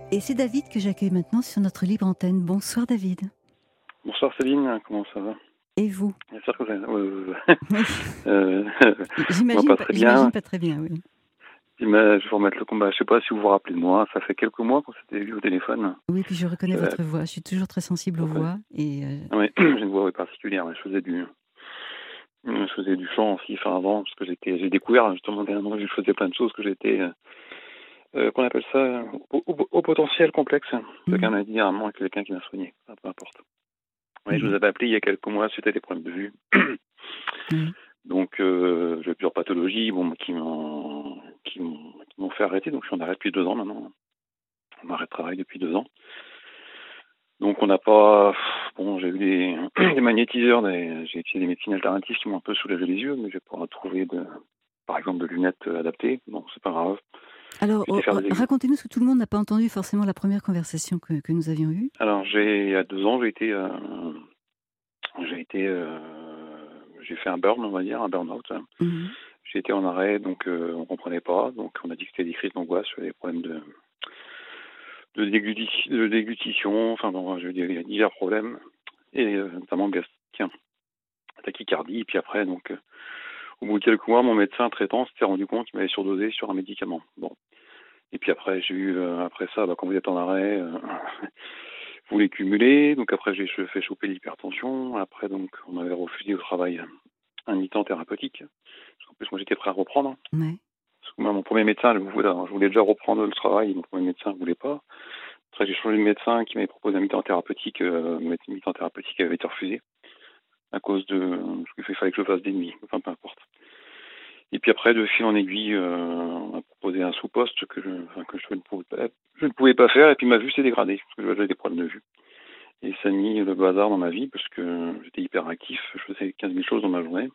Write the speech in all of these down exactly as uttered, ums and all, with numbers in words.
Et c'est David que j'accueille maintenant sur notre libre antenne. Bonsoir David. Bonsoir Céline, comment ça va? Et vous? J'espère que vous allez... euh, Oui. euh, moi J'imagine pas pas, très j'imagine bien. pas très bien, oui. Mais je vais vous remettre le combat. Je sais pas si vous vous rappelez de moi. Ça fait quelques mois qu'on s'était vu au téléphone. Oui, puis je reconnais J'avais... votre voix. Je suis toujours très sensible aux Ouais. voix. Et euh... Ah ouais, j'ai une voix ouais, particulière. Ouais. Je faisais du, je faisais du chant aussi, enfin avant, parce que j'étais, j'ai découvert justement dernièrement que je faisais plein de choses, que j'étais, euh, euh, qu'on appelle ça, au, au, au potentiel complexe. Quelqu'un mmh, m'a dit, rarement, quelqu'un qui m'a soigné. Enfin, peu importe. Ouais, je mmh, vous avais appelé il y a quelques mois suite à des problèmes de vue. oui. Donc, euh, j'ai plusieurs pathologies bon, qui m'ont, qui, m'ont, qui m'ont fait arrêter. Donc, je suis en arrêt depuis deux ans maintenant. On arrêt de travail depuis deux ans. Donc, on n'a pas... Bon, j'ai eu des, des magnétiseurs, des, j'ai utilisé des médecines alternatives qui m'ont un peu soulagé les yeux, mais j'ai pas trouvé, de, par exemple, de lunettes adaptées. Bon, c'est pas grave. Alors, J'ai été oh, faire ra- des examens. racontez-nous, parce que tout le monde n'a pas entendu forcément la première conversation que, que nous avions eue. Alors, j'ai, il y a deux ans, j'ai été... Euh, j'ai été... Euh, j'ai fait un burn, on va dire, un burn-out. Mmh, J'ai été en arrêt, donc euh, on comprenait pas. Donc on a dit que c'était des crises d'angoisse, des problèmes de, de, dégluti- de déglutition, enfin bon, je veux dire, il y a divers problèmes, et euh, notamment gastrique, tachycardie. Et puis après, donc, euh, au bout de quelques mois, mon médecin traitant s'était rendu compte qu'il m'avait surdosé sur un médicament. Bon. Et puis après, j'ai eu, euh, après ça, bah, quand vous êtes en arrêt, euh, vous les cumulez. Donc après, j'ai fait choper l'hypertension. Après, donc, on m'avait refusé au travail un mi-temps thérapeutique. Parce qu'en plus, moi, j'étais prêt à reprendre. ouais. Parce que moi, mon premier médecin, je voulais, je voulais déjà reprendre le travail, mon premier médecin ne voulait pas. Après, j'ai changé de médecin qui m'avait proposé un mi-temps thérapeutique, euh, mais le mi-temps thérapeutique avait été refusé à cause de parce qu'il fallait que je fasse des nuits, enfin peu importe. Et puis après, de fil en aiguille, euh, on m'a proposé un sous-poste que je, enfin, que je ne pouvais pas, je ne pouvais pas faire, et puis ma vue s'est dégradée parce que j'avais des problèmes de vue. Et ça a mis le bazar dans ma vie parce que j'étais hyper actif, je faisais quinze mille choses dans ma journée.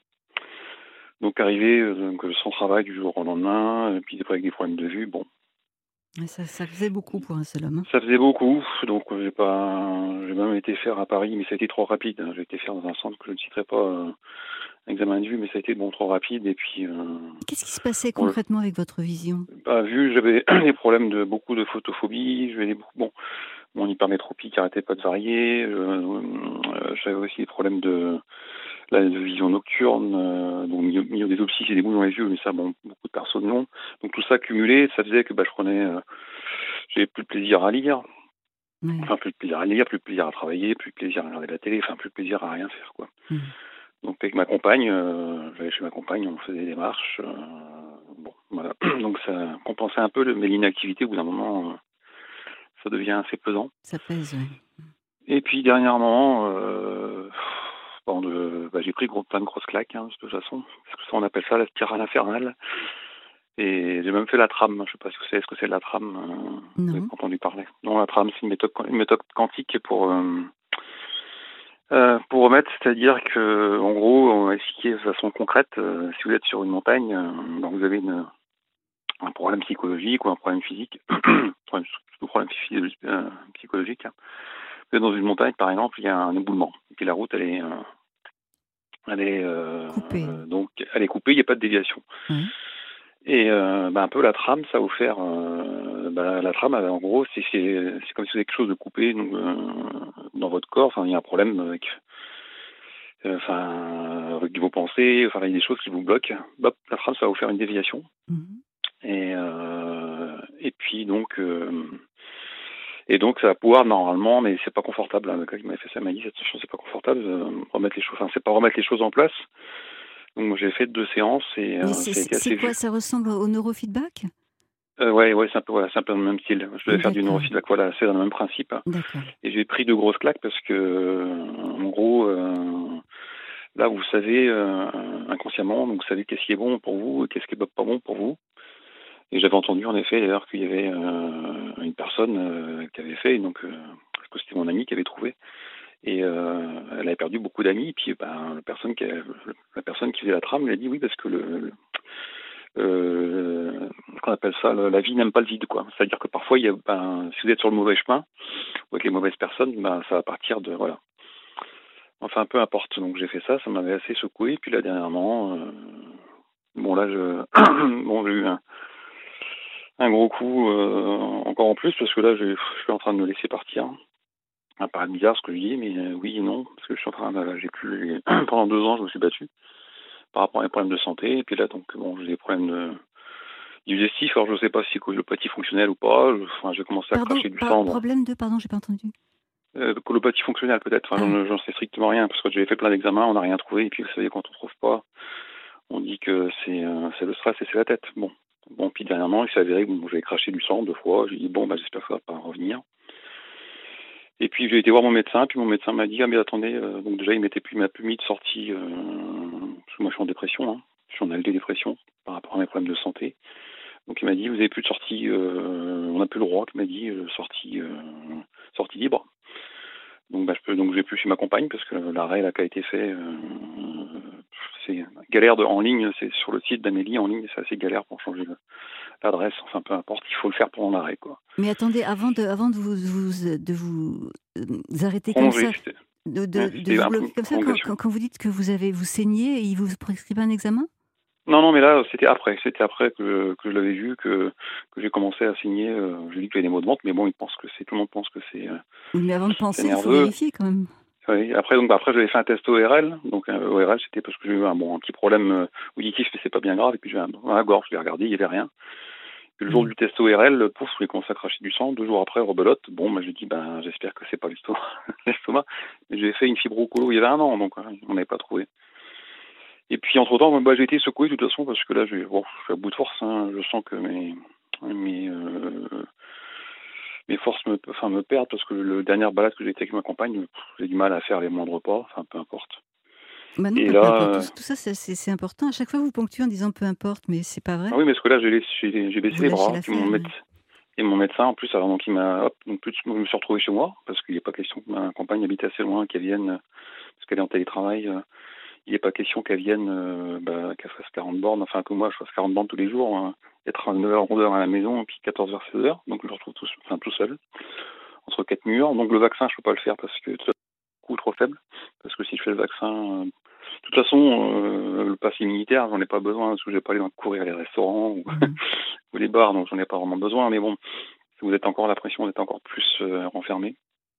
Donc arrivé euh, donc, sans travail du jour au lendemain, et puis après avec des problèmes de vue, bon. Ouais, ça, ça faisait beaucoup pour un seul homme, hein. Ça faisait beaucoup, donc j'ai pas, j'ai même été faire à Paris, mais ça a été trop rapide. Hein. J'ai été faire dans un centre que je ne citerai pas, euh, un examen de vue, mais ça a été bon trop rapide. Et puis, euh, Qu'est-ce qui se passait bon, concrètement avec votre vision? bah, vu j'avais des problèmes de beaucoup de photophobie, j'avais des, bon, mon hypermétropie qui arrêtait pas de varier. Euh, euh, j'avais aussi des problèmes de, la de vision nocturne, euh, donc milieu, milieu des opsis et des boules dans les yeux, mais ça, bon, beaucoup de personnes non. Donc tout ça cumulé, ça faisait que bah, je prenais, euh, j'avais plus de plaisir à lire. Ouais. Enfin, plus de plaisir à lire, plus de plaisir à travailler, plus de plaisir à regarder la télé, enfin, plus de plaisir à rien faire, quoi. Mmh. Donc, avec ma compagne, euh, j'allais chez ma compagne, on faisait des marches, euh, bon, voilà. Donc, ça compensait un peu, le, mais l'inactivité, au bout d'un moment, euh, ça devient assez pesant. Ça pèse, oui. Et puis, dernièrement, euh, bon, de, bah, j'ai pris gros, plein de grosses claques, hein, de toute façon. Parce que ça, on appelle ça la spirale infernale. Et j'ai même fait la trame. Je sais pas si vous savez ce que c'est la trame. Euh, vous avez Non. pas entendu parler. Non, la trame, c'est une méthode, une méthode quantique pour... Euh, Euh, pour remettre, c'est-à-dire que, en gros, on va expliquer de façon concrète, euh, si vous êtes sur une montagne, euh, donc vous avez une, un problème psychologique ou un problème physique, problème, surtout problème physiologique, euh, psychologique. Hein. Vous êtes dans une montagne, par exemple, il y a un éboulement, et puis la route, elle est, euh, elle est, Coupé. euh, donc, elle est coupée, il n'y a pas de déviation. Oui. Et euh, bah, un peu la trame, ça va vous faire, euh, bah, la trame, en gros, c'est, c'est, c'est comme si vous avez quelque chose de coupé donc, euh, dans votre corps. Enfin, il y a un problème avec enfin, avec vos pensées, enfin, il y a des choses qui vous bloquent. Hop, la trame, ça va vous faire une déviation. Mmh. Et, euh, et puis, donc, euh, et donc, ça va pouvoir, normalement, mais c'est pas confortable. Hein. Le gars qui m'a fait ça m'a dit, cette chose, c'est pas confortable, euh, remettre les choses, enfin, c'est pas remettre les choses en place. Donc, moi, j'ai fait deux séances et Mais euh, c'est ça a c'est été c'est assez quoi? vu. Ça ressemble au neurofeedback? Euh, ouais, ouais, c'est un peu, voilà, c'est un peu le même style. Je devais faire du D'accord, neurofeedback, voilà, c'est dans le même principe. d'accord. Et j'ai pris de grosses claques parce que, euh, en gros, euh, là, vous savez, euh, inconsciemment, donc vous savez qu'est-ce qui est bon pour vous et qu'est-ce qui est pas bon pour vous. Et j'avais entendu en effet d'ailleurs qu'il y avait euh, une personne euh, qui avait fait, donc euh, parce que c'était mon ami qui avait trouvé, et euh, elle avait perdu beaucoup d'amis. Et puis ben, la personne qui a, la personne qui faisait la trame lui a dit oui parce que le, le euh, qu'on appelle ça, le, la vie n'aime pas le vide, quoi. C'est-à-dire que parfois il y a, ben, si vous êtes sur le mauvais chemin ou avec les mauvaises personnes, ben ça va partir de voilà. Enfin peu importe. Donc j'ai fait ça, ça m'avait assez secoué. Puis là dernièrement, euh, bon là je, bon j'ai eu un un gros coup, euh, encore en plus, parce que là, je, je suis en train de me laisser partir. Ça paraît bizarre ce que je dis, mais euh, oui et non, parce que je suis en train de, j'ai plus, pendant deux ans, je me suis battu par rapport à mes problèmes de santé, et puis là, donc, bon, j'ai des problèmes de, digestifs, alors je sais pas si c'est colopathie fonctionnelle ou pas, je, enfin, j'ai commencé à Pardon, cracher du par- sang, bon. problème de, pardon, j'ai pas entendu. Euh, colopathie fonctionnelle peut-être, enfin, Ah, j'en, j'en sais strictement rien, parce que j'avais fait plein d'examens, on n'a rien trouvé, et puis vous savez, quand on trouve pas, on dit que c'est, euh, c'est le stress et c'est la tête, bon. Bon, puis dernièrement, il s'est avéré que bon, j'avais craché du sang deux fois, j'ai dit, bon, bah, j'espère que ça va pas revenir. Et puis j'ai été voir mon médecin, puis mon médecin m'a dit, ah mais attendez, euh, donc déjà il m'était plus, il m'a plus mis de sortie, euh, parce que moi je suis en dépression, hein. Je suis en L D dépression par rapport à mes problèmes de santé. Donc il m'a dit, vous avez plus de sortie, euh, on n'a plus le droit, il m'a dit, euh, sortie, euh, sortie libre. Donc bah je peux, donc je vais plus chez ma compagne parce que l'arrêt là qui a été fait, euh, c'est galère de, en ligne, c'est sur le site d'Amélie en ligne, c'est assez galère pour changer l'adresse, enfin peu importe, il faut le faire pendant l'arrêt quoi. mais attendez, avant de, avant de vous, vous- de vous euh, arrêter comme Prolongé, ça, c'était, de, de, ouais, de c'était vous un peu bloquer une comme ça, quand, prolongation. quand, quand vous dites que vous avez vous saignez, et il vous prescrivent un examen? Non, non, mais là, c'était après. C'était après que, que je l'avais vu, que, que j'ai commencé à signer. Euh, je lui ai dit que j'avais des maux de ventre, mais bon, il pense que c'est, tout le monde pense que c'est, euh, Oui, mais avant de c'est penser, il faut nerveux. vérifier quand même. Oui. Après, donc, bah, après, j'avais fait un test O R L. Donc, euh, O R L, c'était parce que j'ai eu un, bon, un petit problème euh, auditif, mais c'est pas bien grave. Et puis, j'ai un, dans la gorge, je l'ai regardé, il y avait rien. Puis, le jour Hmm. du test O R L, pouf, j'ai commencé à cracher du sang. Deux jours après, rebelote. Bon, bah, j'ai dit, ben, j'espère que c'est pas l'estomac. l'estomac. Mais j'ai fait une fibrocolo il y avait un an, donc, hein, on n'avait pas trouvé. Et puis entre-temps, bah, j'ai été secoué de toute façon parce que là, je, bon, je suis à bout de force. Hein. Je sens que mes, mes, euh, mes forces me, enfin, me perdent parce que le dernière balade que j'ai été avec ma compagne, pff, j'ai du mal à faire les moindres pas. Enfin, peu importe. Bah non, Et pas peu là, importe. Tout, euh, tout ça, c'est c'est- c'est important. À chaque fois, vous ponctuez en disant peu importe, mais c'est pas vrai. ah oui, parce que là, j'ai, laissé- j'ai, j'ai baissé Vous les lâchez bras. Puis mon l'affaire, médecin, oui. et mon médecin, en plus, alors donc il m'a, hop, donc plus, je me suis retrouvé chez moi parce qu'il n'est pas question que ma compagne habite assez loin, qu'elle vienne, parce qu'elle est en télétravail. euh, Il n'est pas question qu'elle vienne, euh, bah, qu'elle fasse quarante bornes, enfin que moi je fasse quarante bornes tous les jours, hein, être à neuf heures, onze heures à la maison, et puis quatorze heures, seize heures, donc je me retrouve tout, enfin, tout seul, entre quatre murs. Donc le vaccin, je peux pas le faire parce que c'est beaucoup trop faible, parce que si je fais le vaccin, euh, de toute façon, euh, le pass immunitaire, j'en ai pas besoin, parce que je vais pas aller dans courir les restaurants ou, Mhm. ou les bars, donc j'en ai pas vraiment besoin, mais bon, si vous êtes encore à la pression, vous êtes encore plus euh, renfermé.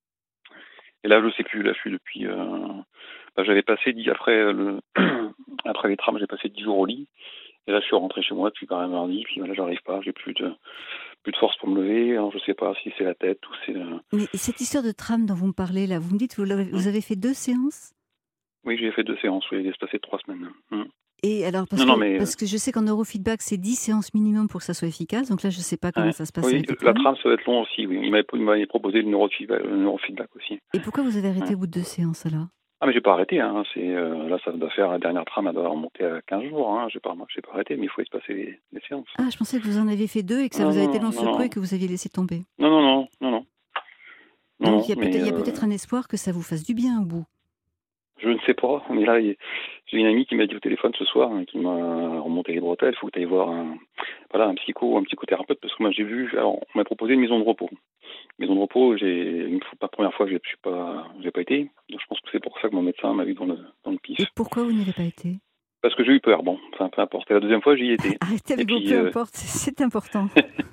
Et là, je sais plus, là, je suis depuis... Euh, bah, j'avais passé, dix, après, le, après les trams, j'ai passé dix jours au lit. Et là, je suis rentré chez moi depuis quand même mardi. Puis là, j'arrive pas, j'ai plus de, plus de force pour me lever. Alors, je sais pas si c'est la tête ou c'est... Euh... Mais cette histoire de tram dont vous me parlez là, vous me dites, vous, l'avez- hum. vous avez fait deux séances? Oui, j'ai fait deux séances, oui, il est passé trois semaines. Hum. Et alors, parce Non, non, que, mais... Euh, parce que je sais qu'en neurofeedback, c'est dix séances minimum pour que ça soit efficace. Donc là, je ne sais pas comment ouais. ça se passe Oui, avec les la trams. trame, ça va être long aussi, oui. Il m'avait, il m'avait proposé le neurofeedback, le neurofeedback aussi. Et pourquoi vous avez arrêté Hum. au bout de deux séances alors? Ah, mais j'ai pas arrêté, hein. C'est, euh, là, ça doit faire, la dernière trame, elle doit remonter à quinze jours, hein. J'ai pas, j'ai pas arrêté, mais il faut espacer les, les séances. Hein. Ah, je pensais que vous en aviez fait deux et que ça Non, vous avait non, tellement non, secoué non. que vous aviez laissé tomber. Non, non, non, non, non. Non, Donc non, il y a peut-être mais il y a euh, peut-être un espoir que ça vous fasse du bien au bout. je ne sais pas. Mais là, il- j'ai une amie qui m'a dit au téléphone ce soir, hein, qui m'a remonté les bretelles, il faut que tu ailles voir un, voilà, un psycho, un psychothérapeute, parce que moi j'ai vu, alors on m'a proposé une maison de repos. Maison de repos, j'ai une fois, pas la première fois, je suis pas, j'ai pas été. Donc je pense que c'est pour ça que mon médecin m'a vu dans le, dans le pif. Et pourquoi vous n'y avez pas été? Parce que j'ai eu peur, bon, enfin peu importe. Et la deuxième fois, j'y étais. Arrêtez Et avec vos puis, peu euh... importe, c'est important.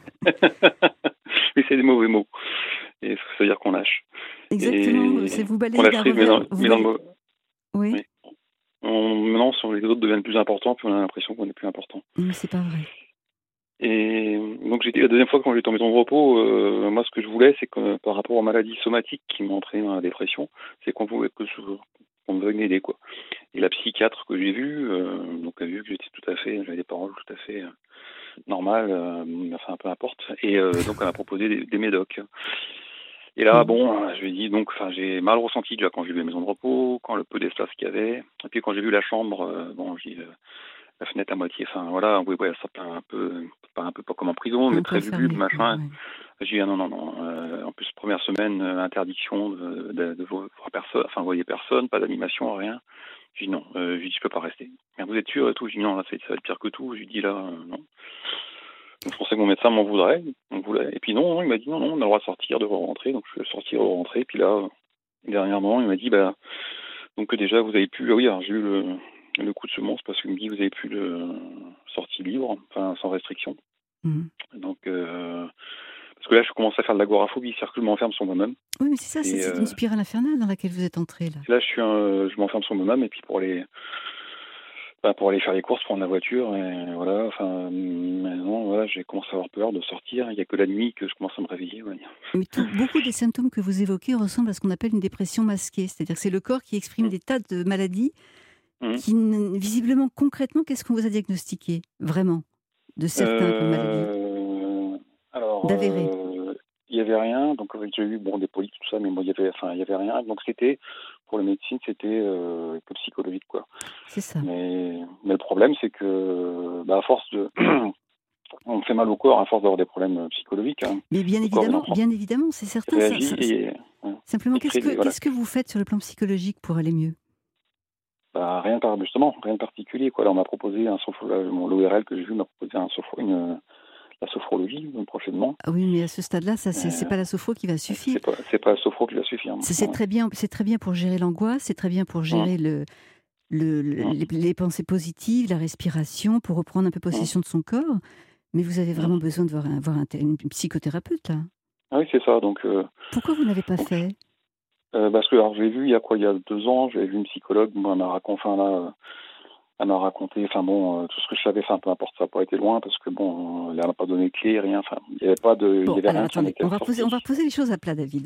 mais c'est des mauvais mots. Et ça veut dire qu'on lâche. Exactement, c'est Et vous qu'on balayez lâche d'un prise, mais revers. dans, Vous mais dans le balayez... mauvais. Oui, Oui. On, maintenant, sur les autres deviennent plus importants, puis on a l'impression qu'on est plus important. mais c'est pas vrai. Et donc j'étais la deuxième fois quand j'étais en maison de repos, euh, moi ce que je voulais, c'est que par rapport aux maladies somatiques qui m'ont entraîné dans la dépression, c'est qu'on voulait que je, qu'on me veuille m'aider quoi. Et la psychiatre que j'ai vue, euh, donc a vu que j'étais tout à fait, j'avais des paroles tout à fait euh, normales, euh, enfin peu importe. Et euh, donc elle m'a proposé des, des médocs. Et là, Mhm. bon, je lui ai dit, donc, enfin, j'ai mal ressenti déjà quand j'ai vu la maison de repos, quand le peu d'espace qu'il y avait, et puis quand j'ai vu la chambre, euh, bon, j'ai euh, la fenêtre à moitié, enfin, voilà, oui, ouais, ça fait un peu, pas un peu pas comme en prison, mais Un peu très lugubre, fermé, quoi. machin. Ouais. J'ai dit, ah, non, non, non, euh, en plus, première semaine, euh, interdiction de, de, de voir personne, enfin, voyez personne, pas d'animation, rien. J'ai dit non, euh, j'ai dit, je peux pas rester. Mais vous êtes sûr et tout? J'ai dit non, là, ça va être pire que tout. J'ai dit là, euh, non. Donc, je pensais que mon médecin m'en voudrait, m'en voulait. Et puis non, non, il m'a dit non, non, on a le droit de sortir, de rentrer. Donc je suis sorti, rentrer. Puis là, dernièrement, il m'a dit bah donc déjà vous avez plus. Ah oui, alors j'ai eu le, le coup de semence parce qu'il me dit vous avez plus de sortie libre, enfin sans restriction. Mmh. Donc, euh, parce que là, je commence à faire de l'agoraphobie, c'est-à-dire que je m'enferme sur moi-même. Oui, mais c'est ça, c'est Et c'est euh, une spirale infernale dans laquelle vous êtes entré, là. là, je suis, un- je m'enferme sur moi-même, et puis pour aller, bah, pour aller faire les courses, prendre la voiture, et voilà. Enfin, maintenant, voilà, j'ai commencé à avoir peur de sortir. Il n'y a que la nuit que je commence à me réveiller. Ouais. Mais tout, beaucoup des symptômes que vous évoquez ressemblent à ce qu'on appelle une dépression masquée. C'est-à-dire que c'est le corps qui exprime Mmh. des tas de maladies Mmh. qui, n- visiblement, concrètement, qu'est-ce qu'on vous a diagnostiqué, vraiment, de certains comme maladie, Euh, alors, d'avéré. euh, il y avait rien. Donc, euh, j'ai eu bon des polypes, tout ça, mais bon, il y avait, enfin, il y avait rien. Donc, c'était pour la médecine, c'était euh, que psychologique, quoi. C'est ça. Mais, mais le problème, c'est que, bah, à force de, on me fait mal au corps à force d'avoir des problèmes euh, psychologiques. Hein. Mais bien Le corps, il en évidemment, prend, bien évidemment, c'est il certain. Ça, réagit ça- ça- et ouais, simplement, il qu'est-ce crée que des, voilà. qu'est-ce que vous faites sur le plan psychologique pour aller mieux? Bah, rien par, justement, rien de particulier, quoi. Là, on m'a proposé un sophro, là, mon l'O R L que j'ai vu m'a proposé un sophro, une, la sophrologie euh, prochainement. Ah oui, mais à ce stade-là, ça, c'est c'est Euh, pas la sophro qui va suffire. c'est pas, c'est pas la sophro qui va suffire. C'est c'est Ouais. très bien, c'est très bien pour gérer l'angoisse, c'est très bien pour Hum, gérer le, le- le- hum, les, les pensées positives, la respiration, pour reprendre un peu hum, possession de son corps. Mais vous avez hum. vraiment besoin de voir un, voir un, une psychothérapeute, là. Ah oui, c'est ça. Donc, euh, Pourquoi vous ne l'avez pas donc fait? euh, parce que alors j'ai vu il y a quoi, il y a deux ans, j'avais vu une psychologue. Bon, elle m'a raconté, enfin là, euh, elle m'a raconté, enfin bon, euh, tout ce que je savais. Enfin, peu importe, ça n'a pas été loin parce que bon, elle m'a pas donné de clé, rien. Enfin, il y avait pas de, il Bon, y avait alors rien qui en attendez, était on va poser, ressorti. on va poser les choses à plat, David.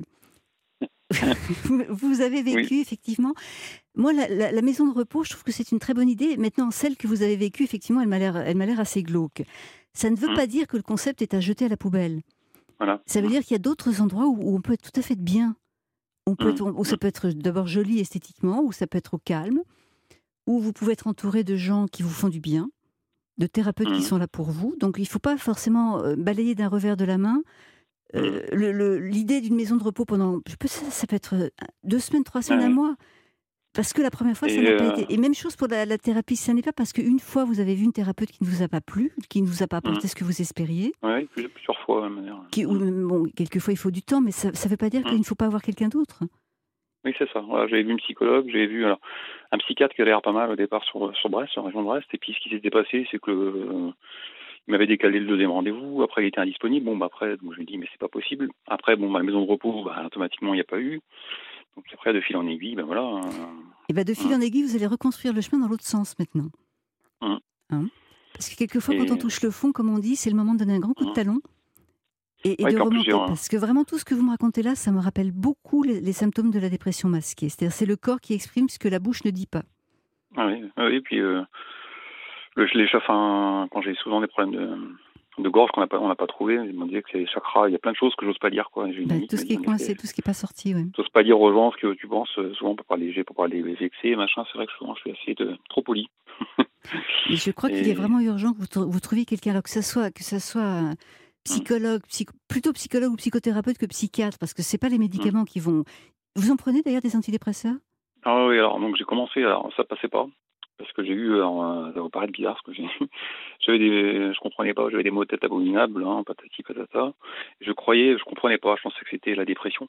vous, vous avez Oui. vécu, effectivement. Moi, la, la- la maison de repos, je trouve que c'est une très bonne idée. Maintenant, celle que vous avez vécue, effectivement, elle m'a l'air, elle m'a l'air assez glauque. Ça ne veut Hum, pas dire que le concept est à jeter à la poubelle. voilà. Ça veut Hum, dire qu'il y a d'autres endroits où, où on peut être tout à fait bien. On peut hum, être, où ça hum, peut être d'abord joli esthétiquement, où ça peut être au calme, où vous pouvez être entouré de gens qui vous font du bien, de thérapeutes qui hum, sont là pour vous. Donc, il ne faut pas forcément euh, balayer d'un revers de la main hum. euh, le- le- l'idée d'une maison de repos pendant, je peux, ça, ça peut être euh, deux semaines, trois Ouais, semaines, un ouais. mois. Parce que la première fois, ça Et n'a pas euh, été. Et même chose pour la, la thérapie. Ça n'est pas parce qu'une fois, vous avez vu une thérapeute qui ne vous a pas plu, qui ne vous a pas hum. apporté ce que vous espériez, Ouais, plusieurs, plusieurs fois, de manière. qui, ou, Hum, bon, quelquefois, il faut du temps, mais ça ne veut pas dire qu'il hum. ne faut pas avoir quelqu'un d'autre. Oui, c'est ça. Voilà, j'avais vu une psychologue, j'avais vu alors, un psychiatre qui avait l'air pas mal au départ sur, sur Brest, sur la région de Brest. Et puis ce qui s'était passé, c'est que euh, il m'avait décalé le deuxième rendez-vous. Après, il était indisponible. Bon, bah après, donc, je lui ai dit, mais c'est pas possible. Après, bon, bah, la maison de repos, bah, automatiquement, il n'y a pas eu. Donc après, de fil en aiguille, ben voilà. euh, Et bien, de fil hum, en aiguille, vous allez reconstruire le chemin dans l'autre sens maintenant. hum. Hein. Parce que quelquefois, quand on Et touche le fond, comme on dit, c'est le moment de donner un grand coup de hum. talon et, et Ouais, de puis en plus, j'ai remonter. un- Parce que vraiment, tout ce que vous me racontez là, ça me rappelle beaucoup les, les symptômes de la dépression masquée. C'est-à-dire, c'est le corps qui exprime ce que la bouche ne dit pas. ah oui, ah oui, puis euh, le, les chats, enfin, quand j'ai souvent des problèmes de, de gorge qu'on n'a pas, on n'a pas trouvé, ils m'ont dit que c'est les chakras. Il y a plein de choses que j'ose pas dire, quoi. J'ai une Ben, amie tout qui ce m'a qui dit, est mais coincé, c'est- tout ce qui n'est pas sorti, oui. t'oses pas dire aux gens ce que tu penses. euh, Souvent, pour parler léger, pour parler vexé, machin. C'est vrai que souvent, je suis assez de, trop poli. Mais je crois qu'il est Et vraiment urgent que vous, tr- vous trouviez quelqu'un, alors que ça soit, que ça soit un hum, psychologue, psycho- plutôt psychologue ou psychothérapeute que psychiatre, parce que c'est pas les hum. médicaments qui vont. Vous en prenez d'ailleurs des antidépresseurs? Ah oui, alors donc j'ai commencé, alors ça passait pas. Parce que j'ai eu, alors, euh, ça va paraître bizarre, parce que j'ai, j'avais des, je comprenais pas, j'avais des maux de tête abominables, hein, patati patata. Je croyais, je comprenais pas, je pensais que c'était la dépression.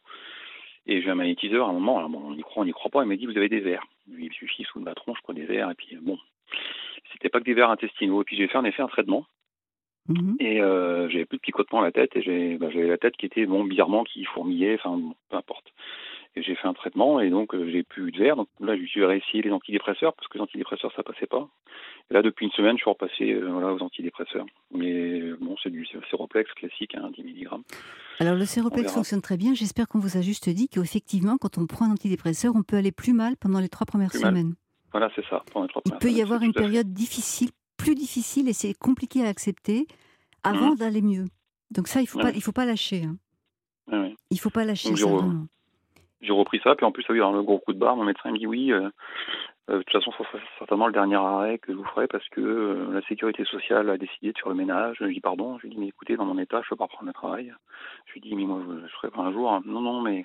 Et j'ai un magnétiseur à un moment, alors bon, on y croit, on n'y croit pas, il m'a dit vous avez des vers. Il me suffit sous le batron, je prends des vers, et puis bon, c'était pas que des vers intestinaux. Et puis j'ai fait en effet un traitement, Mhm. et euh, j'avais plus de picotement à la tête, et j'ai, bah, j'avais la tête qui était, bon, bizarrement, qui fourmillait, enfin, bon, peu importe. Et j'ai fait un traitement, et donc euh, j'ai plus eu de verre. Donc là, je suis réessayé les antidépresseurs, parce que les antidépresseurs, ça passait pas. Et là, depuis une semaine, je suis repassé euh, voilà, aux antidépresseurs. Mais euh, bon, c'est du séroplex classique, hein, dix milligrammes. Alors le On séroplex verra. fonctionne très bien. J'espère qu'on vous a juste dit qu'effectivement, quand on prend un antidépresseur, on peut aller plus mal pendant les trois premières Plus mal. semaines. Voilà, c'est ça, pendant les trois Il premières peut y semaines, avoir c'est une tout à fait. période difficile, plus difficile, et c'est compliqué à accepter avant Mmh. d'aller mieux. Donc ça, il faut Ouais, pas, ouais, il faut pas lâcher. Hein. ouais, ouais. Il faut pas lâcher Donc j'ai, ça re- vraiment. j'ai repris ça, puis en plus, ça a eu un gros coup de barre. Mon médecin me dit oui, euh, euh, de toute façon, ça sera certainement le dernier arrêt que je vous ferai parce que euh, la sécurité sociale a décidé de faire le ménage. Je lui dis pardon, je lui dis mais écoutez, dans mon état, je peux pas reprendre le travail. Je lui dis mais moi, je, je ferai pas un jour. Non, non, mais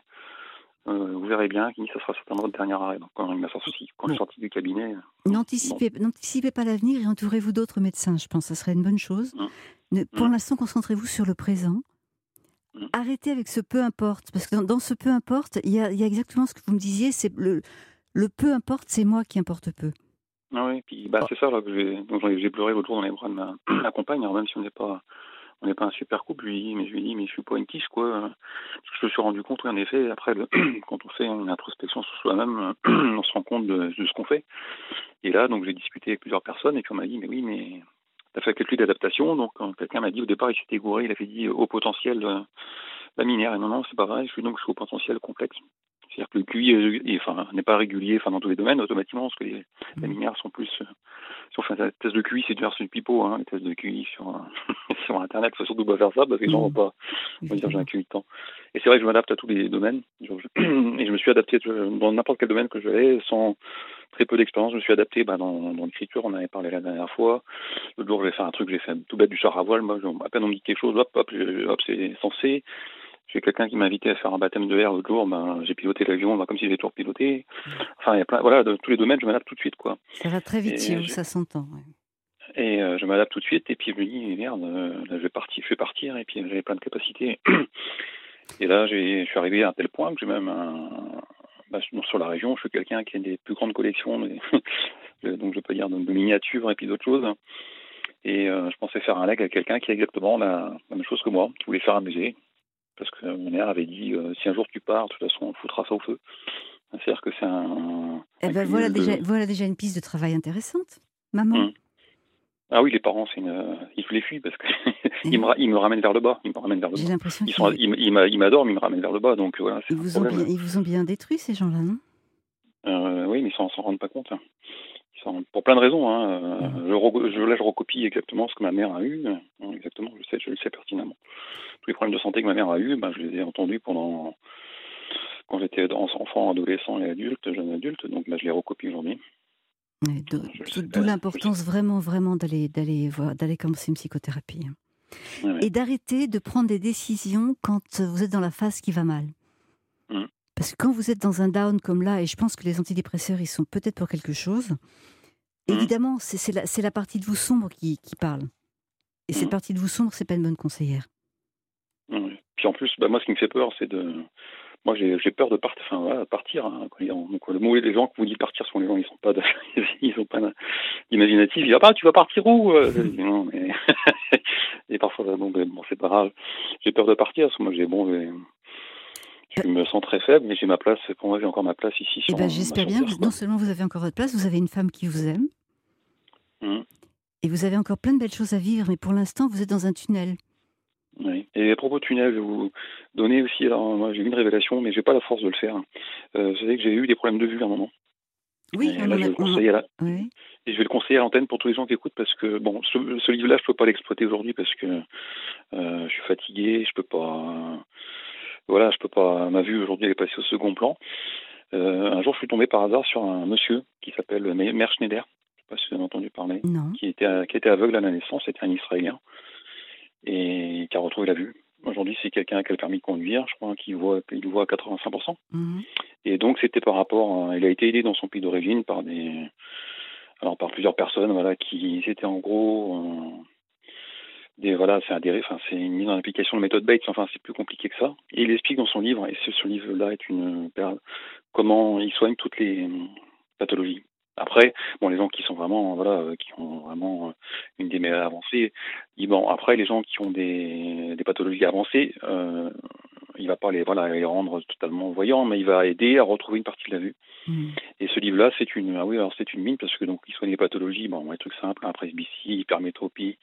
euh, vous verrez bien, il dit ça sera certainement le dernier arrêt. Donc quand il m'a sorti, quand je Bon, suis sorti du cabinet, euh, bon, n'anticipez, n'anticipez pas l'avenir et entourez-vous d'autres médecins. Je pense que ce serait une bonne chose. hum, Ne- pour hum, l'instant, concentrez-vous sur le présent. hum. Arrêtez avec ce peu importe, parce que dans, dans ce peu importe, il y a, il y a exactement ce que vous me disiez, c'est le, le peu importe, c'est moi qui importe peu. Ah oui, puis bah Oh, c'est ça là que j'ai, donc j'ai j'ai pleuré l'autre jour dans les bras de ma, ma compagne, alors même si on n'est pas on n'est pas un super couple. Je lui dis, mais je lui dis, mais je suis pas une quiche, quoi. Parce que je me suis rendu compte, oui, en effet, après, le, quand on fait une introspection sur soi-même, on se rend compte de, de ce qu'on fait. Et là, donc, j'ai discuté avec plusieurs personnes et puis on m'a dit, mais oui, mais t'as fait calcul d'adaptation. Donc, quand quelqu'un m'a dit au départ, il s'était gouré, il avait dit au potentiel euh, laminaire. Et non, non, c'est pas vrai. Je suis donc je suis au potentiel complexe. C'est-à-dire que le Q I est, est, enfin, n'est pas régulier, enfin, dans tous les domaines, automatiquement, parce que les laminaires sont plus. Euh, si on fait un test de Q I, c'est du versus du pipeau, hein, les tests de Q I sur, euh, sur Internet, il faut surtout pas faire ça, parce que les gens vont Mmh, pas vont dire j'ai un Q I de temps. Et c'est vrai que je m'adapte à tous les domaines. Je- je- et je me suis adapté dans n'importe quel domaine que je vais, sans très peu d'expérience. Je me suis adapté bah, dans, dans l'écriture, on en avait parlé la dernière fois. L'autre jour, je vais faire un truc, j'ai fait tout bête du char à voile. Moi, je- à peine on me dit quelque chose, hop, hop, je- hop c'est censé. J'ai quelqu'un qui m'a invité à faire un baptême de l'air l'autre jour, ben, j'ai piloté l'avion bah, comme si j'avais toujours piloté. Enfin, il y a plein, voilà, de tous les domaines, je m'adapte tout de suite, quoi. ça va très vite chez Et, vous, je, ça s'entend. Ouais. et euh, je m'adapte tout de suite, et puis je me dis, merde, euh, là, je vais partir, je vais partir, et puis j'avais plein de capacités. Et là, j'ai, je suis arrivé à un tel point que j'ai même un, bah, sur la région, je suis quelqu'un qui a des plus grandes collections, de, donc je peux dire de, de miniatures et puis d'autres choses. Et euh, je pensais faire un leg avec quelqu'un qui a exactement la, la même chose que moi, qui voulait faire un musée. Parce que mon mère avait dit, euh, si un jour tu pars, de toute façon, on foutra ça au feu. C'est-à-dire que c'est un, Eh un ben voilà cumul déjà, de... voilà déjà une piste de travail intéressante, maman. Hum. Ah oui, les parents, c'est une... ils se les fuient parce que ils, Eh, me, ils me ramènent vers le bas. Ils me ramènent vers le j'ai bas. l'impression Ils, sont, qu'ils ils, ils, ils m'adorent, mais ils me ramènent vers le bas. Donc voilà, ils c'est un vous ont bien, problème. ils vous ont bien détruit ces gens-là, non? Euh, oui, mais ils s'en s'en rendent pas compte. Ils s'en- pour plein de raisons. Hein. Mmh. Euh, Je, re- je, là, je recopie exactement ce que ma mère a eu. Euh, Exactement, je sais, je le sais pertinemment. Tous les problèmes de santé que ma mère a eu, ben, je les ai entendus pendant quand j'étais enfant, adolescent et adulte, jeune adulte. Donc là, je les recopie aujourd'hui. Ouais, d'o- Je le d'o- sais. d'où euh, je le sais. l'importance vraiment, vraiment d'aller, d'aller voir, d'aller commencer une psychothérapie, hein. Ouais, ouais. Et d'arrêter de prendre des décisions quand vous êtes dans la phase qui va mal. Mmh. Parce que quand vous êtes dans un down comme là, et je pense que les antidépresseurs, ils sont peut-être pour quelque chose, Mmh. évidemment, c'est c'est la, c'est la partie de vous sombre qui, qui parle. Et cette Mmh. partie de vous sombre, c'est pas une bonne conseillère. Ouais. Puis en plus, bah, moi, ce qui me fait peur, c'est de. Moi, j'ai j'ai peur de partir. Enfin, voilà, partir. Hein, quand ils- donc, le mot des gens que vous dites partir sont les gens, ils sont pas, de... ils sont pas imaginatifs. Ils disent ah bah tu vas partir où? euh Je dis, non, mais et parfois, bah, bon, ben, bon, c'est pas grave. J'ai peur de partir parce que moi, j'ai bon, j'ai- Bah, je me sens très faible, mais j'ai ma place. Pour moi, j'ai encore ma place ici eh sur, ben, bah, j'espère sur bien que Terre, vous- non quoi. seulement vous avez encore votre place, vous avez une femme qui vous aime, Mmh. et vous avez encore plein de belles choses à vivre, mais pour l'instant, vous êtes dans un tunnel. Oui. Et à propos de tunnel, je vais vous donner aussi. Alors, moi, j'ai eu une révélation, mais j'ai pas la force de le faire. Euh, vous savez que j'ai eu des problèmes de vue à un moment. Oui, Et on là, en je a. vais le on en- conseiller à la, oui. et je vais le conseiller à l'antenne pour tous les gens qui écoutent parce que bon, ce, ce livre-là, je peux pas l'exploiter aujourd'hui parce que euh, je suis fatigué, je peux pas. Voilà, je peux pas. Ma vue aujourd'hui elle est passée au second plan. Euh, un jour, je suis tombé par hasard sur un monsieur qui s'appelle Meir Schneider. Je sais pas si vous avez entendu parler. Non. Qui était qui était aveugle à la naissance, c'était un Israélien et qui a retrouvé la vue. Aujourd'hui, c'est quelqu'un qui a le permis de conduire, je crois, qui voit, il voit à quatre-vingt-cinq pour cent. Mhm. Et donc, c'était par rapport, à, il a été aidé dans son pays d'origine par des, alors par plusieurs personnes, voilà, qui étaient en gros, euh, des, voilà, c'est un dérivé, enfin, c'est une mise en application de méthode Bates, enfin, c'est plus compliqué que ça. Et il explique dans son livre, et ce, ce livre-là est une perle, comment il soigne toutes les euh, pathologies. Après, bon, les gens qui sont vraiment, voilà, euh, qui ont vraiment euh, une des meilleures avancées, ils, bon, après, les gens qui ont des, des pathologies avancées, euh, il va pas les, voilà, les rendre totalement voyants, mais il va aider à retrouver une partie de la vue. Mhm. Et ce livre-là, c'est une, ah oui, alors c'est une mine parce que donc il soigne les pathologies, bon, des trucs simples, hein, presbytie, hypermétropie,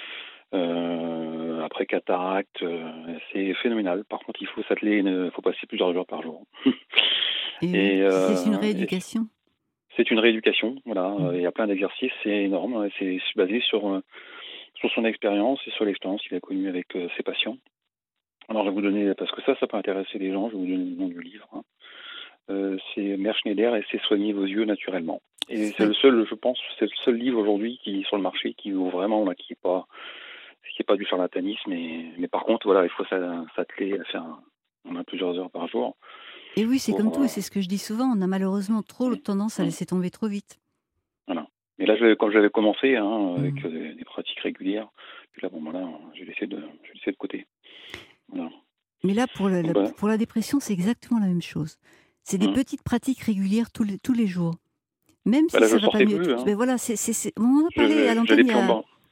euh, après cataracte, euh, c'est phénoménal. Par contre, il faut s'atteler, il faut passer plusieurs heures par jour. Et oui, et, c'est une euh, et rééducation. c'est une rééducation, voilà. Mhm. Il y a plein d'exercices, c'est énorme. C'est basé sur euh, sur son expérience et sur l'expérience qu'il a connue avec euh, ses patients. Alors, je vais vous donner, parce que ça, ça peut intéresser les gens, je vais vous donner le nom du livre. Hein. Euh, c'est Meir Schneider et c'est Soigner vos yeux naturellement. Et c'est Oui. le seul, je pense, c'est le seul livre aujourd'hui qui est sur le marché qui vaut vraiment, là, qui est pas, qui est pas du charlatanisme. Mais, mais par contre, voilà, il faut s'a- s'atteler à faire, un- on a plusieurs heures par jour Et oui, c'est comme pour, tout, et euh, c'est ce que je dis souvent, on a malheureusement trop hum, tendance à hum, laisser tomber trop vite. voilà. Et là, je, quand j'avais commencé, hein, avec Mhm. euh, des, des pratiques régulières, puis là, bon, voilà, j'ai laissé de, j'ai laissé de côté. Voilà. Mais là, pour, le- Donc, la, voilà. pour la dépression, c'est exactement la même chose. C'est des Hum. petites pratiques régulières tous les, tous les jours. Même Bah si là, je ça le va pas sortais mieux. plus, tout- hein. Mais voilà, c'est, c'est, c'est- on en a parlé à Je, j'allais l'antenne il y plus en a, bas.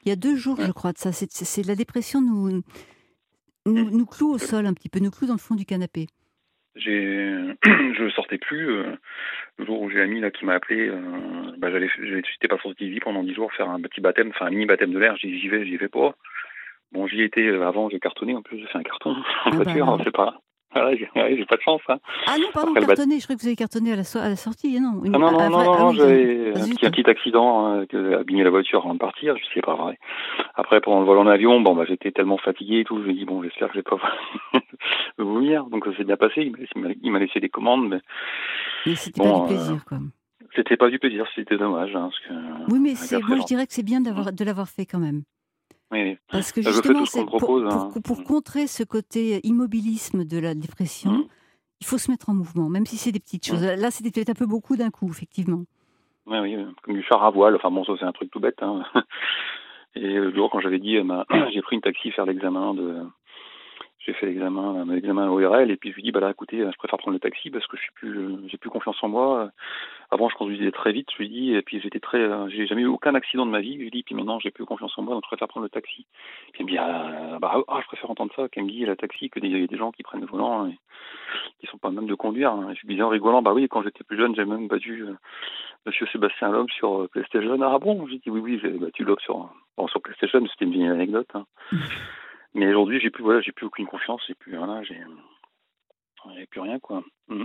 Il y a deux jours, Ouais. je crois, de ça. C'est, c'est, c'est la dépression nous, nous, nous cloue au sol un petit peu, nous cloue dans le fond du canapé. J'ai, je sortais plus. Euh, le jour où j'ai l'ami là qui m'a appelé, euh, bah j'allais, j'allais- j'étais pas sorti de vie pendant dix jours faire un petit baptême, enfin un mini baptême de l'air. J'y j'y vais, j'y vais pas. Bon, j'y étais euh, avant, j'ai cartonné. En plus, j'ai fait un carton en Ah bah voiture. alors. C'est pas. Voilà, j'ai, ouais, j'ai pas de chance. Hein. Ah non, pardon, Après le baptême. cartonné. Je croyais que vous avez cartonné à la, so- à la sortie. Non, Ah une, non un non non vrai. non Ah non, oui, un- j'avais ah un zut. petit, un petit accident euh, qui a abîmé la voiture avant de partir. Je sais pas vrai. Après, pendant le vol en avion, bon bah j'étais tellement fatigué et tout. Je me dis bon, j'espère que je vais pas vomir. Donc ça s'est bien passé. Il m'a, il m'a- il m'a laissé des commandes, mais Mais c'était pas du bon. Euh, plaisir, quoi. C'était pas du plaisir, c'était dommage, hein, parce que Oui, mais euh, c'est, après, moi, je genre, dirais que c'est bien mm, d'avoir, de l'avoir fait quand même. oui, oui. Parce que Bah, je fais justement, tout ce qu'on c'est me pour, propose. pour, Hein. pour Mm, contrer ce côté immobilisme de la dépression, mm, il faut se mettre en mouvement, même si c'est des petites choses. mm. Là, c'était peut-être un peu beaucoup d'un coup, effectivement. Ouais, oui, euh, comme du char à voile. Enfin bon, ça c'est un truc tout bête. Hein. Et le jour quand j'avais dit, euh, ma- j'ai pris une taxi faire l'examen de, j'ai fait l'examen, euh, l'examen O R L, et puis je lui dis, bah là, écoutez, je préfère prendre le taxi parce que je suis plus, euh, j'ai plus confiance en moi. Avant, je conduisais très vite, je lui dis, et puis j'étais très, euh, j'ai jamais eu aucun accident de ma vie. Je lui dis, puis maintenant, j'ai plus confiance en moi, donc je préfère prendre le taxi. Puis il me dit, ah, bah, ah, je préfère entendre ça qu'elle me dit la taxi que des, des gens qui prennent le volant et qui sont pas même de conduire. Hein. Et je lui disais en rigolant, bah oui, quand j'étais plus jeune, j'ai même battu euh, Monsieur Sébastien Loeb sur euh, PlayStation. Ah bon? J'ai dit oui, oui, j'ai battu Loeb sur, bon, sur PlayStation, c'était une vieille anecdote. Hein. Mais aujourd'hui, j'ai plus, voilà, j'ai plus aucune confiance, j'ai plus rien, j'ai, j'ai plus rien, quoi. Mm.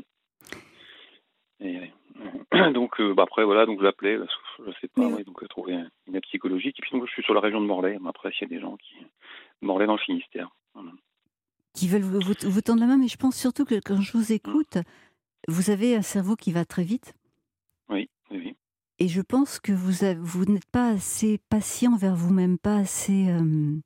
Et, euh, donc, euh, bah après, voilà, donc je l'appelais, euh, je sais pas, Mais ouais, donc euh, trouver une aide psychologique. Et puis, donc, je suis sur la région de Morlaix. Mais après, s'il y a des gens qui, Morlaix dans le Finistère. Voilà. qui veulent vous, vous, vous tendre la main, mais je pense surtout que quand je vous Mm. écoute, vous avez un cerveau qui va très vite. Oui, oui, oui. Et je pense que vous, avez- vous n'êtes pas assez patient envers vous-même, pas assez euh,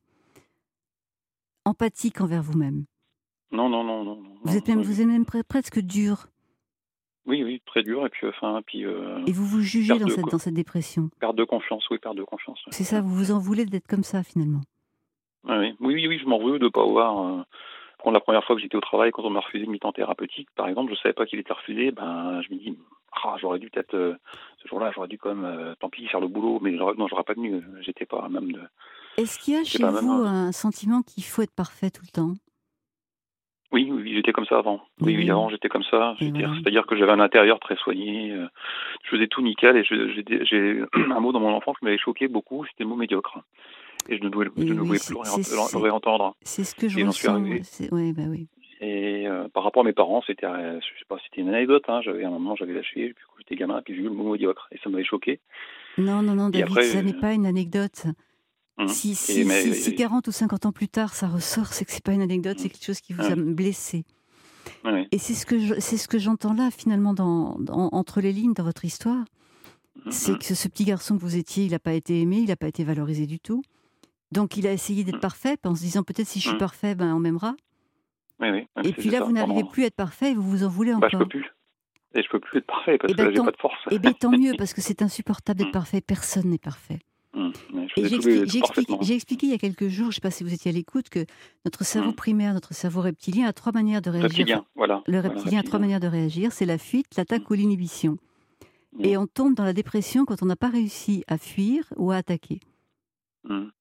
empathique envers vous-même. Non, non, non, non, non, Vous non, êtes même, oui, vous oui. êtes même pre- presque dur. Oui, oui, très dur. Et puis, enfin, puis, euh, Et vous vous jugez perte dans de, cette, co- dans cette dépression. perte de confiance, oui, perte de confiance. C'est Ouais. ça, vous vous en voulez d'être comme ça finalement. Ouais, oui, oui, oui, oui, je m'en veux de ne pas avoir. Euh, prendre la première fois que j'étais au travail, quand on m'a refusé une mi-temps thérapeutique, par exemple, je savais pas qu'il était refusé, ben, je me dis, ah, j'aurais dû peut-être, euh, ce jour-là, j'aurais dû quand même, euh, tant pis, faire le boulot, mais j'aurais, non, j'aurais pas tenu, euh, j'étais pas à même de, Est-ce qu'il y a j'étais chez pas à même. vous euh, un sentiment qu'il faut être parfait tout le temps? Oui, oui, oui, j'étais comme ça avant. Et Oui, oui, oui, avant, j'étais comme ça. et J'étais, voilà. c'est-à-dire que j'avais un intérieur très soigné, euh, je faisais tout nickel, et je- j'ai, j'ai un mot dans mon enfance qui m'avait choqué beaucoup, c'était le mot médiocre. Et je ne voulais, je Et ne oui, voulais plus c'est le réent- c'est- le c'est- réentendre. c'est ce que je Et j'en suis ressens. arrivé. C'est- Ouais, bah oui. Et euh, par rapport à mes parents, c'était, euh, je sais pas, c'était une anecdote. Hein, j'avais à un moment, j'avais lâché, puis quand j'étais gamin, puis j'ai eu le mot médiocre, et ça m'avait choqué. Non, non, non, Et David, après, ça n'est euh, pas une anecdote. hum, Si, et si, si, si mais, quarante ou cinquante ans plus tard, ça ressort, c'est que c'est pas une anecdote, c'est hum, quelque chose qui vous a ouais, blessé. ouais, Et c'est ce que je- c'est ce que j'entends là, finalement, dans, dans- entre les lignes dans votre histoire. hum, C'est hum, que ce petit garçon que vous étiez, il n'a pas été aimé, il n'a pas été valorisé du tout. Donc il a essayé d'être hum, parfait, en se disant peut-être si je suis hum. parfait, ben on m'aimera. Oui, oui, ouais, Et c'est puis c'est là, ça. vous n'arrivez Pendant, plus à être parfait et vous vous en voulez bah, je peux encore. plus, et je peux plus être parfait parce Et que ben là, j'ai tant, pas de force. eh ben, tant mieux, parce que c'est insupportable d'être Hum, parfait. Personne n'est parfait. hum, ouais, je Et faisais j'ai tout, les, expliqué, tout j'ai expliqué, parfaitement. j'ai expliqué il y a quelques jours, je ne sais pas si vous étiez à l'écoute, que notre cerveau Hum. primaire, notre cerveau reptilien a trois manières de réagir. Enfin, Reptilien, voilà, le voilà, reptilien a trois reptilien. manières de réagir, c'est la fuite, Hum, l'attaque ou l'inhibition. hum, Et on tombe dans la dépression quand on n'a pas réussi à fuir ou à attaquer. hum.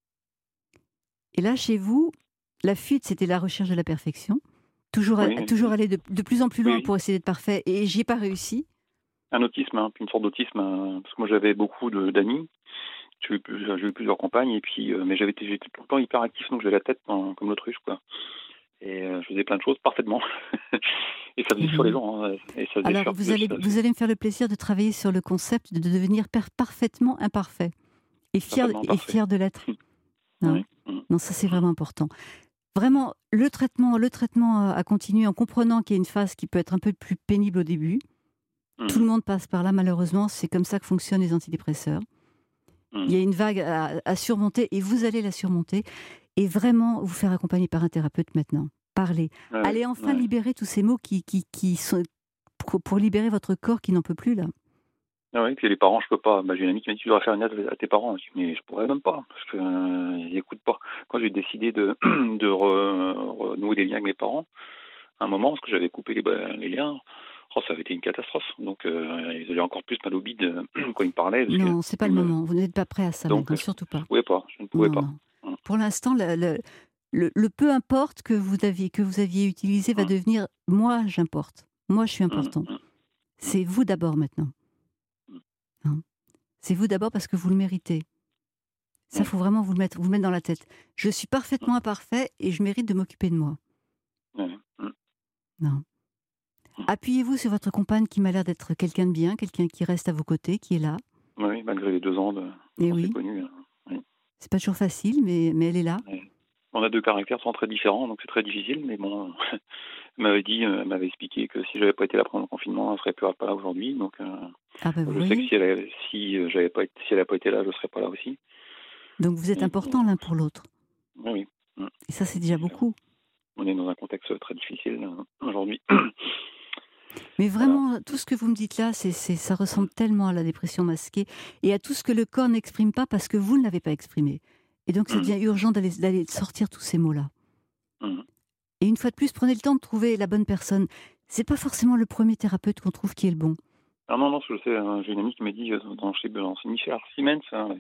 Et là, chez vous, la fuite, c'était la recherche de la perfection. Toujours, a- Oui, oui, toujours oui, aller de, de plus en plus oui, loin oui. pour essayer d'être parfait. Et j'y ai pas réussi. Un autisme, hein, puis une sorte d'autisme, hein, parce que moi j'avais beaucoup de- d'amis, j'ai eu, plusieurs- j'ai eu plusieurs compagnes, et puis, euh, mais j'avais été, j'étais tout le temps hyper actif, donc j'avais la tête en- comme l'autruche, quoi. Et euh, je faisais plein de choses parfaitement. Et ça Eh faisait sur les oui. gens, hein, et ça faisait Alors, faire vous de allez, ça, vous allez me faire le plaisir de travailler sur le concept de devenir per- parfaitement imparfait. Et fier, parfaitement et parfait. fier de l'être. Non, Oui. Hum, non, ça c'est vraiment important. Vraiment, le traitement, le traitement à à continuer en comprenant qu'il y a une phase qui peut être un peu plus pénible au début. Tout hum, le monde passe par là, malheureusement. C'est comme ça que fonctionnent les antidépresseurs. Il y hum. a une vague à, à surmonter et vous allez la surmonter. Et vraiment vous faire accompagner par un thérapeute maintenant. Parlez. Ouais, Allez enfin ouais. libérer tous ces mots qui, qui, qui sont pour, pour libérer votre corps qui n'en peut plus là. Ah ouais, puis les parents, je peux pas. Bah, j'ai une amie qui m'a dit, tu devrais faire une aide à tes parents. Je dis, mais je pourrais même pas, parce que euh, ils écoutent pas. Quand j'ai décidé de, de re- renouer des liens avec mes parents, à un moment, parce que j'avais coupé les, bah, les liens, Oh, ça avait été une catastrophe. Donc, euh, ils avaient encore plus mal au bide euh, quand ils me parlaient. Parce que Non, c'est pas ils le me... moment. Vous n'êtes pas prêt à ça Donc, maintenant, euh, surtout je pas. ne pouvais pas. Je ne pouvais Non, pas. non. Mm. Pour l'instant, le, le, le, le peu importe que vous aviez, que vous aviez utilisé va Mm. devenir moi, j'importe. Moi, je suis Mm. important. Mm. Mm. C'est vous d'abord maintenant. Mm. Hein. C'est vous d'abord parce que vous le méritez. Ça, Ouais. faut vraiment vous le mettre, vous le mettre dans la tête. Je suis Mm. parfaitement imparfait et je mérite de m'occuper de moi. Ouais. Mm. Non. Mm. Appuyez-vous sur votre compagne qui m'a l'air d'être quelqu'un de bien, quelqu'un qui reste à vos côtés, qui est là. Oui, malgré les deux ans de... Et qu'on s'est oui, connus. hein. Oui. c'est pas toujours facile, mais, mais elle est là. Ouais. On a deux caractères qui sont très différents, donc c'est très difficile. Mais bon, elle m'avait dit, euh, elle m'avait expliqué que si j'avais pas été là pendant le confinement, elle serait plus pas là aujourd'hui. Donc, euh, Ah ben vous je sais que voyez. si elle, avait- si euh, j'avais pas été, si elle a pas été là, je serais pas là aussi. Donc vous êtes Et, important l'un pour l'autre. oui, oui. Mm. Et ça, c'est déjà Et, euh, beaucoup. on est dans un contexte très difficile euh, aujourd'hui. Mais Voilà. vraiment, tout ce que vous me dites là, c'est, c'est, ça ressemble tellement à la dépression masquée et à tout ce que le corps n'exprime pas parce que vous ne l'avez pas exprimé. Et donc, ça Mm. devient urgent d'aller, d'aller sortir tous ces mots-là. Mm. Et une fois de plus, prenez le temps de trouver la bonne personne. C'est pas forcément le premier thérapeute qu'on trouve qui est le bon. Ah non, non, je sais, hein, j'ai une amie qui m'a dit, euh, dans, chez, dans, c'est Michel Siemens, hein,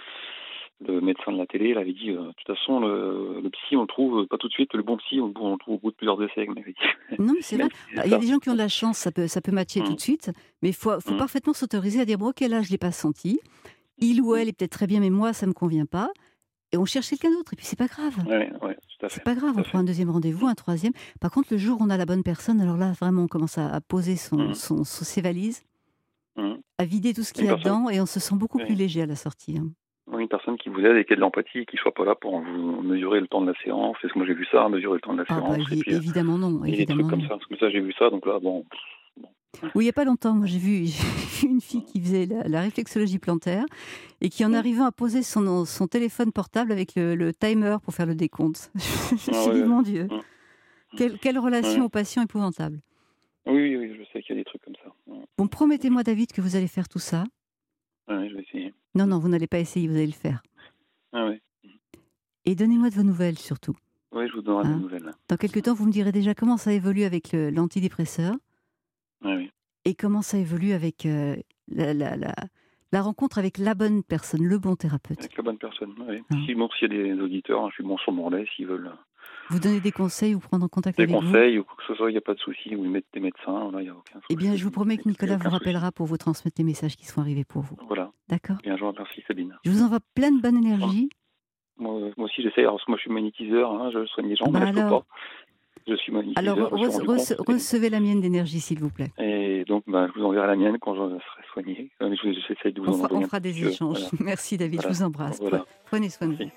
le, le médecin de la télé, il avait dit, euh, de toute façon, le, le psy, on le trouve pas tout de suite, le bon psy, on, on le trouve au bout de plusieurs essais, il m'avait dit. Non, mais c'est vrai. Siemens, il Alors, disait il y a ça. des gens qui ont de la chance, ça peut, ça peut matcher tout Mm. de suite, mais il faut, faut Mm. parfaitement s'autoriser à dire bon, ok, là, je l'ai pas senti. Il ou Mm. elle est peut-être très bien, mais moi, ça me convient pas. Et on cherche quelqu'un d'autre. Et puis, c'est pas grave. Ouais, ouais, tout à C'est fait. pas grave, Tout on à prend fait. un deuxième rendez-vous, un troisième. Par contre, le jour où on a la bonne personne, alors là, vraiment, on commence à, à poser son, Mm. son, son- ses valises, Mm. à vider tout ce qu'il Une y a personne, dedans, et on se sent beaucoup plus ouais. léger à la sortie. Hein. Oui, une personne qui vous aide et qui a de l'empathie, qui soit pas là pour vous mesurer le temps de la séance. Parce que moi j'ai vu ça, mesurer le temps de la Ah bah séance, et évi- puis euh, évidemment non, et des trucs évidemment comme non. ça. Parce que ça j'ai vu ça, donc là bon. bon. Oui, il n'y a pas longtemps, moi j'ai vu, j'ai vu une fille qui faisait la, la réflexologie plantaire et qui en Mm. arrivant à poser son, son téléphone portable avec le, le timer pour faire le décompte. Je me Ah suis ouais, dit, ouais. mon Dieu, Mm. quelle, quelle relation Ouais. au patient épouvantable. Oui, oui, oui, je sais qu'il y a des trucs comme ça. Mm. Bon, promettez-moi David que vous allez faire tout ça. Ouais, je vais essayer. Non, Mm. non, vous n'allez pas essayer, vous allez le faire. Ah ouais. Et donnez-moi de vos nouvelles surtout. Oui, je vous donnerai des Hein. nouvelles. Dans quelques temps, vous me direz déjà comment ça évolue avec le- l'antidépresseur Ah oui. et comment ça évolue avec euh, la, la, la, la rencontre avec la bonne personne, le bon thérapeute. Avec la bonne personne. Oui. Hein. Si, bon, s'il y a des auditeurs, hein, je suis bon sur mon lait, s'ils veulent Vous donner des conseils ou prendre en contact des avec vous. conseils ou quoi que ce soit, il n'y a pas de souci. Ou ils mettent des médecins, là, il n'y a aucun Eh souci. bien, je vous promets que Il n'y a Nicolas vous aucun souci. rappellera pour vous transmettre les messages qui sont arrivés pour vous. Voilà. D'accord? Bien, je vous remercie, Sabine. Je vous envoie plein de bonne énergie. Moi, euh, moi aussi, j'essaie. Alors, parce que moi, je suis magnétiseur, hein, je soigne les gens, Bah mais là, je peux alors, pas. Je suis magnétiseur, alors je me suis re- rendu rece- compte. recevez la mienne d'énergie, s'il vous plaît. Et, et donc, bah, je vous enverrai la mienne quand je serai soigné. Euh, je- J'essaie de vous On en fera, on envoyer un fera petit des peu. échanges. Voilà. Merci David, je Voilà. vous embrasse. Voilà. Prenez soin de Merci. vous.